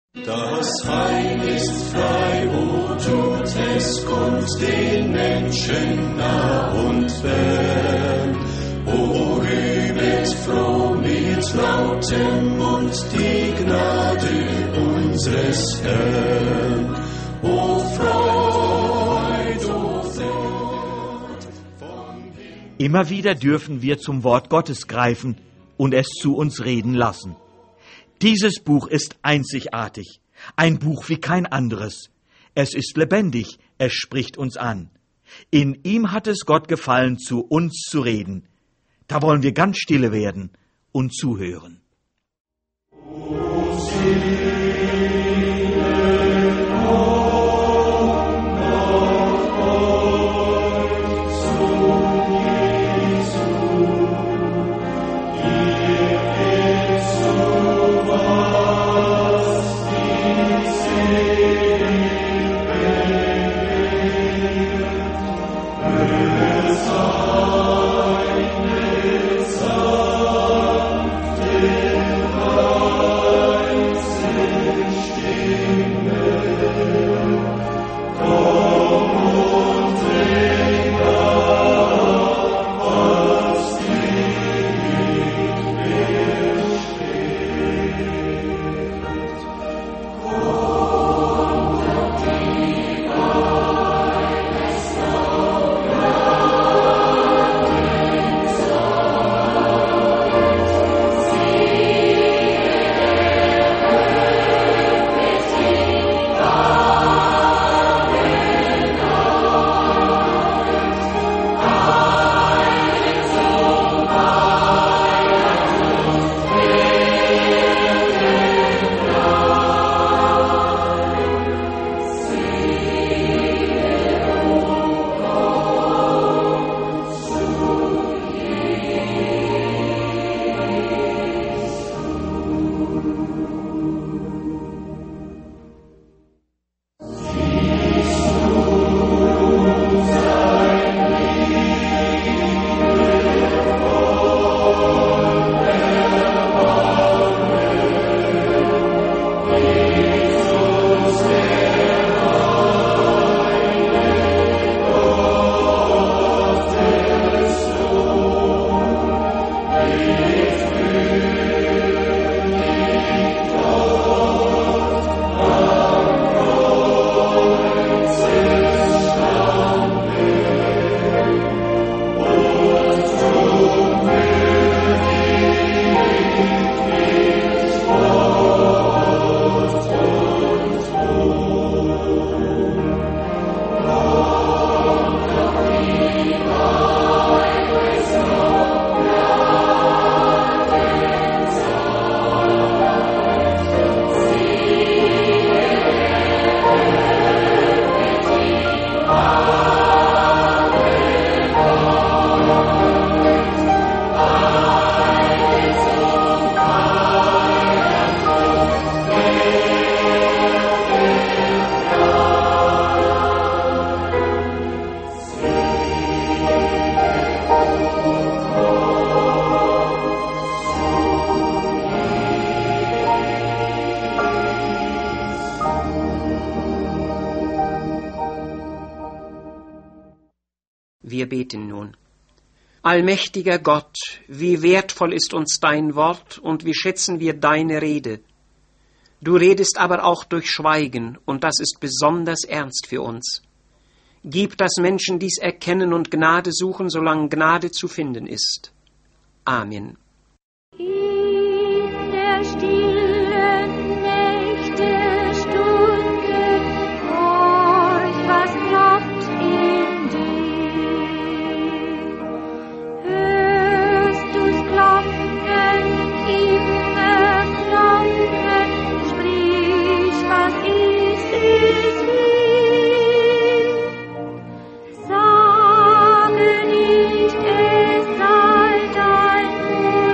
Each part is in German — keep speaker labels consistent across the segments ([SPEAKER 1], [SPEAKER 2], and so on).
[SPEAKER 1] Das Heil ist frei, o tut es kund den Menschen nah und fern. O rühmet froh mit lautem Mund die Gnade unseres Herrn. O Freud, o Freud von Himmel.
[SPEAKER 2] Immer wieder dürfen wir zum Wort Gottes greifen und es zu uns reden lassen. Dieses Buch ist einzigartig, ein Buch wie kein anderes. Es ist lebendig, es spricht uns an. In ihm hat es Gott gefallen, zu uns zu reden. Da wollen wir ganz stille werden und zuhören.
[SPEAKER 3] Wir beten nun. Allmächtiger Gott, wie wertvoll ist uns dein Wort und wie schätzen wir deine Rede. Du redest aber auch durch Schweigen, und das ist besonders ernst für uns. Gib, dass Menschen dies erkennen und Gnade suchen, solange Gnade zu finden ist. Amen.
[SPEAKER 4] In der stillen Nächte Stunde, horch, was klopft in dir. Hörst du's Klopfen, immer Klopfen, sprich, was ist es will. Sage nicht, es sei dein Wunsch.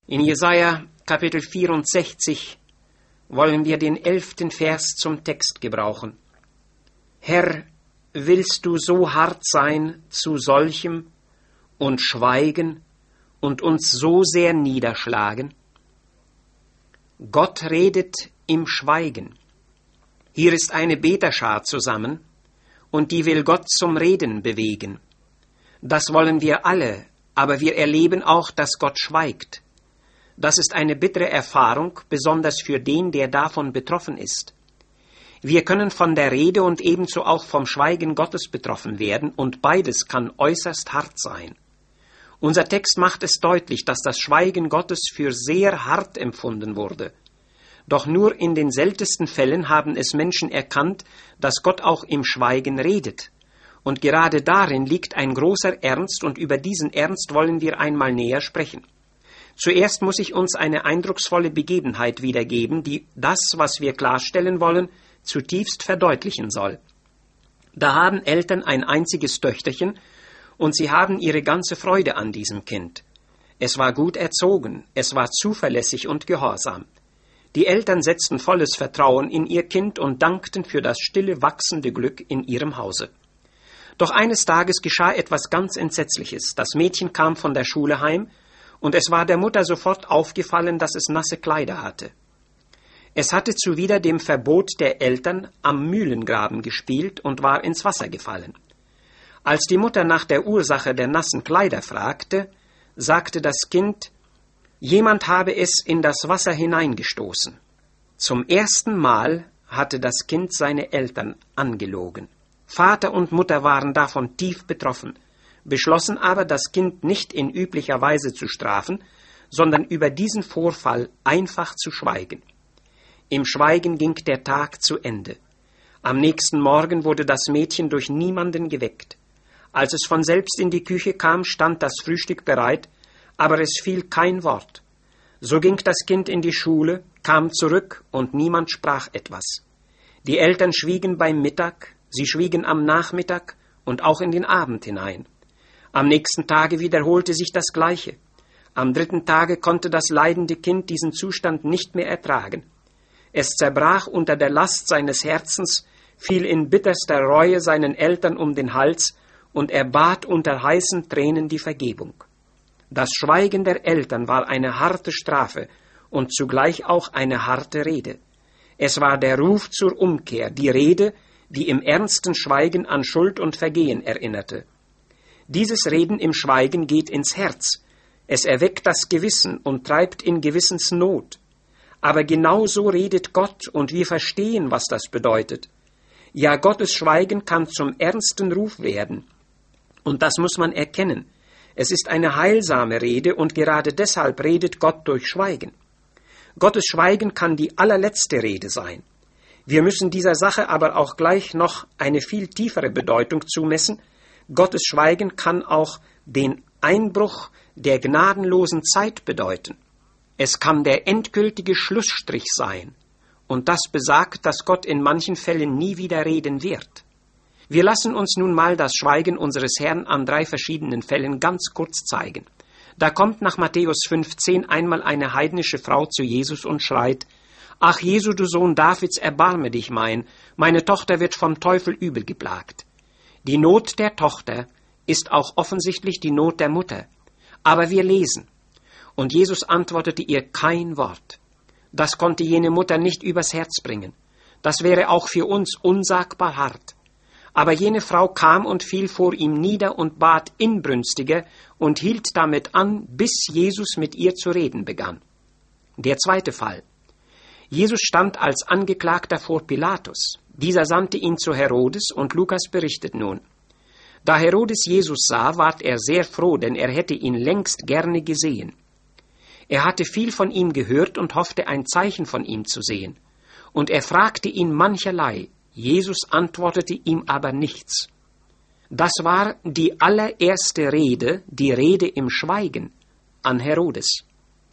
[SPEAKER 3] In Jesaja Kapitel 64 wollen wir den 11. Vers zum Text gebrauchen. Herr, willst du so hart sein zu solchem und schweigen und uns so sehr niederschlagen? Gott redet im Schweigen. Hier ist eine Beterschar zusammen, und die will Gott zum Reden bewegen. Das wollen wir alle, aber wir erleben auch, dass Gott schweigt. Das ist eine bittere Erfahrung, besonders für den, der davon betroffen ist. Wir können von der Rede und ebenso auch vom Schweigen Gottes betroffen werden, und beides kann äußerst hart sein. Unser Text macht es deutlich, dass das Schweigen Gottes für sehr hart empfunden wurde. Doch nur in den seltensten Fällen haben es Menschen erkannt, dass Gott auch im Schweigen redet. Und gerade darin liegt ein großer Ernst, und über diesen Ernst wollen wir einmal näher sprechen. Zuerst muss ich uns eine eindrucksvolle Begebenheit wiedergeben, die das, was wir klarstellen wollen, zutiefst verdeutlichen soll. Da haben Eltern ein einziges Töchterchen, und sie haben ihre ganze Freude an diesem Kind. Es war gut erzogen, es war zuverlässig und gehorsam. Die Eltern setzten volles Vertrauen in ihr Kind und dankten für das stille, wachsende Glück in ihrem Hause. Doch eines Tages geschah etwas ganz Entsetzliches. Das Mädchen kam von der Schule heim, und es war der Mutter sofort aufgefallen, dass es nasse Kleider hatte. Es hatte zuwider dem Verbot der Eltern am Mühlengraben gespielt und war ins Wasser gefallen. Als die Mutter nach der Ursache der nassen Kleider fragte, sagte das Kind, jemand habe es in das Wasser hineingestoßen. Zum ersten Mal hatte das Kind seine Eltern angelogen. Vater und Mutter waren davon tief betroffen, beschlossen aber, das Kind nicht in üblicher Weise zu strafen, sondern über diesen Vorfall einfach zu schweigen. Im Schweigen ging der Tag zu Ende. Am nächsten Morgen wurde das Mädchen durch niemanden geweckt. Als es von selbst in die Küche kam, stand das Frühstück bereit, aber es fiel kein Wort. So ging das Kind in die Schule, kam zurück und niemand sprach etwas. Die Eltern schwiegen beim Mittag, sie schwiegen am Nachmittag und auch in den Abend hinein. Am nächsten Tage wiederholte sich das Gleiche. Am 3. Tage konnte das leidende Kind diesen Zustand nicht mehr ertragen. Es zerbrach unter der Last seines Herzens, fiel in bitterster Reue seinen Eltern um den Hals und er bat unter heißen Tränen die Vergebung. Das Schweigen der Eltern war eine harte Strafe und zugleich auch eine harte Rede. Es war der Ruf zur Umkehr, die Rede, die im ernsten Schweigen an Schuld und Vergehen erinnerte. Dieses Reden im Schweigen geht ins Herz. Es erweckt das Gewissen und treibt in Gewissensnot. Aber genau so redet Gott, und wir verstehen, was das bedeutet. Ja, Gottes Schweigen kann zum ernsten Ruf werden. Und das muss man erkennen. Es ist eine heilsame Rede, und gerade deshalb redet Gott durch Schweigen. Gottes Schweigen kann die allerletzte Rede sein. Wir müssen dieser Sache aber auch gleich noch eine viel tiefere Bedeutung zumessen. Gottes Schweigen kann auch den Einbruch der gnadenlosen Zeit bedeuten. Es kann der endgültige Schlussstrich sein. Und das besagt, dass Gott in manchen Fällen nie wieder reden wird. Wir lassen uns nun mal das Schweigen unseres Herrn an 3 verschiedenen Fällen ganz kurz zeigen. Da kommt nach Matthäus 15 einmal eine heidnische Frau zu Jesus und schreit, »Ach Jesu, du Sohn Davids, erbarme dich meine Tochter wird vom Teufel übel geplagt.« Die Not der Tochter ist auch offensichtlich die Not der Mutter. Aber wir lesen, und Jesus antwortete ihr kein Wort. Das konnte jene Mutter nicht übers Herz bringen. Das wäre auch für uns unsagbar hart. Aber jene Frau kam und fiel vor ihm nieder und bat inbrünstiger und hielt damit an, bis Jesus mit ihr zu reden begann. Der zweite Fall. Jesus stand als Angeklagter vor Pilatus. Dieser sandte ihn zu Herodes, und Lukas berichtet nun. Da Herodes Jesus sah, ward er sehr froh, denn er hätte ihn längst gerne gesehen. Er hatte viel von ihm gehört und hoffte, ein Zeichen von ihm zu sehen. Und er fragte ihn mancherlei. Jesus antwortete ihm aber nichts. Das war die allererste Rede, die Rede im Schweigen an Herodes.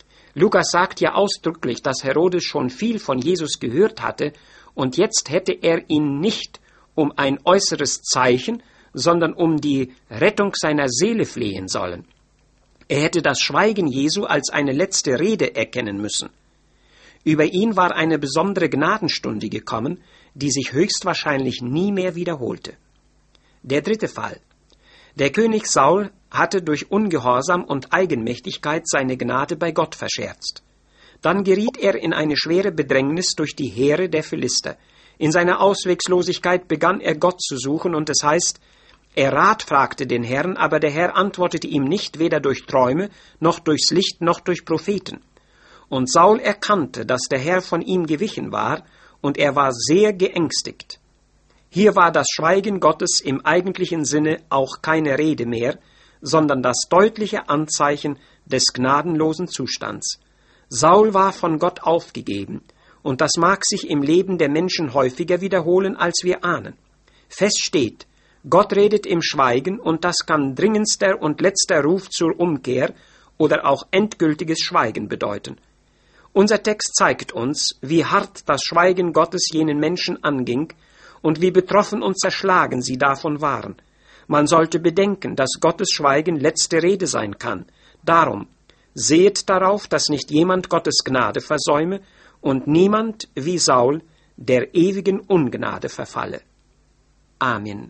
[SPEAKER 3] Lukas sagt ja ausdrücklich, dass Herodes schon viel von Jesus gehört hatte, und jetzt hätte er ihn nicht um ein äußeres Zeichen, sondern um die Rettung seiner Seele flehen sollen. Er hätte das Schweigen Jesu als eine letzte Rede erkennen müssen. Über ihn war eine besondere Gnadenstunde gekommen, die sich höchstwahrscheinlich nie mehr wiederholte. Der dritte Fall. Der König Saul hatte durch Ungehorsam und Eigenmächtigkeit seine Gnade bei Gott verscherzt. Dann geriet er in eine schwere Bedrängnis durch die Heere der Philister. In seiner Auswegslosigkeit begann er Gott zu suchen, und es heißt, er ratfragte den Herrn, aber der Herr antwortete ihm nicht, weder durch Träume, noch durchs Licht, noch durch Propheten. Und Saul erkannte, dass der Herr von ihm gewichen war, und er war sehr geängstigt. Hier war das Schweigen Gottes im eigentlichen Sinne auch keine Rede mehr, sondern das deutliche Anzeichen des gnadenlosen Zustands. Saul war von Gott aufgegeben, und das mag sich im Leben der Menschen häufiger wiederholen, als wir ahnen. Fest steht, Gott redet im Schweigen, und das kann dringendster und letzter Ruf zur Umkehr oder auch endgültiges Schweigen bedeuten. Unser Text zeigt uns, wie hart das Schweigen Gottes jenen Menschen anging und wie betroffen und zerschlagen sie davon waren. Man sollte bedenken, dass Gottes Schweigen letzte Rede sein kann. Darum, sehet darauf, dass nicht jemand Gottes Gnade versäume und niemand, wie Saul, der ewigen Ungnade verfalle. Amen.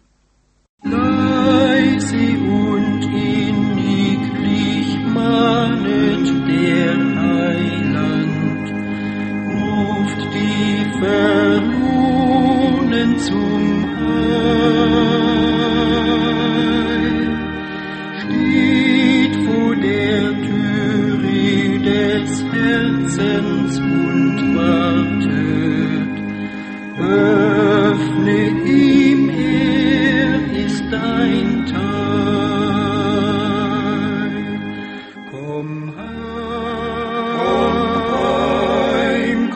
[SPEAKER 1] Leise und inniglich mahnet der Heiland, ruft die Verlorenen zum Heil, steht vor der Türe des Herzens und wartet, öffne ihm dein Teil. Komm heim,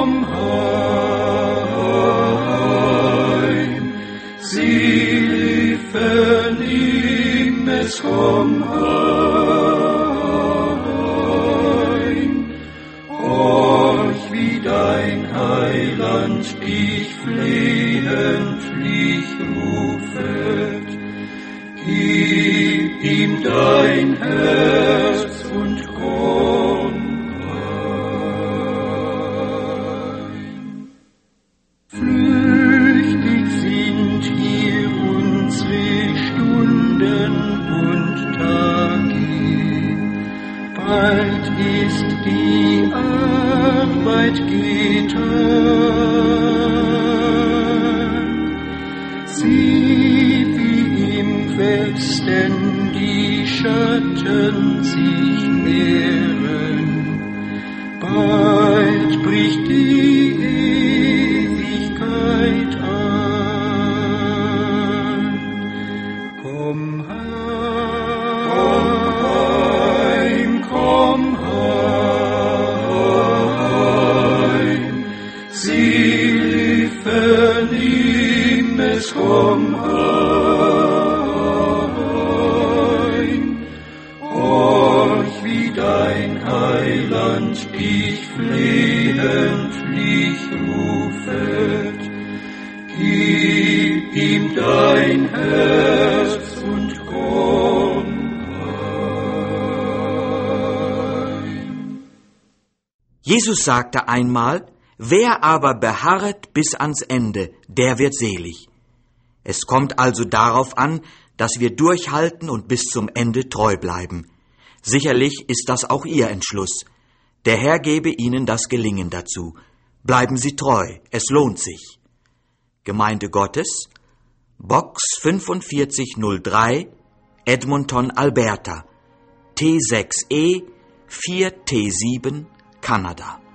[SPEAKER 1] Seele verliebtes, komm heim. Horch, wie dein Heiland dich flehentlich rufet. Gib ihm dein Herz und komm heim. Flüchtig sind hier unsere Stunden und Tage, bald ist die Arbeit getan. Sieh, wie im Westen die Schatten sich mehren, bald bricht die Ewigkeit an. Komm heim, Seele verliebtes, komm heim. Horch, wie dein Heiland dich flehentlich rufet. Gib ihm dein Herz und komm heim.
[SPEAKER 2] Jesus sagte einmal, wer aber beharret bis ans Ende, der wird selig. Es kommt also darauf an, dass wir durchhalten und bis zum Ende treu bleiben. Sicherlich ist das auch Ihr Entschluss. Der Herr gebe Ihnen das Gelingen dazu. Bleiben Sie treu, es lohnt sich. Gemeinde Gottes, Box 4503, Edmonton, Alberta, T6E 4T7, Kanada.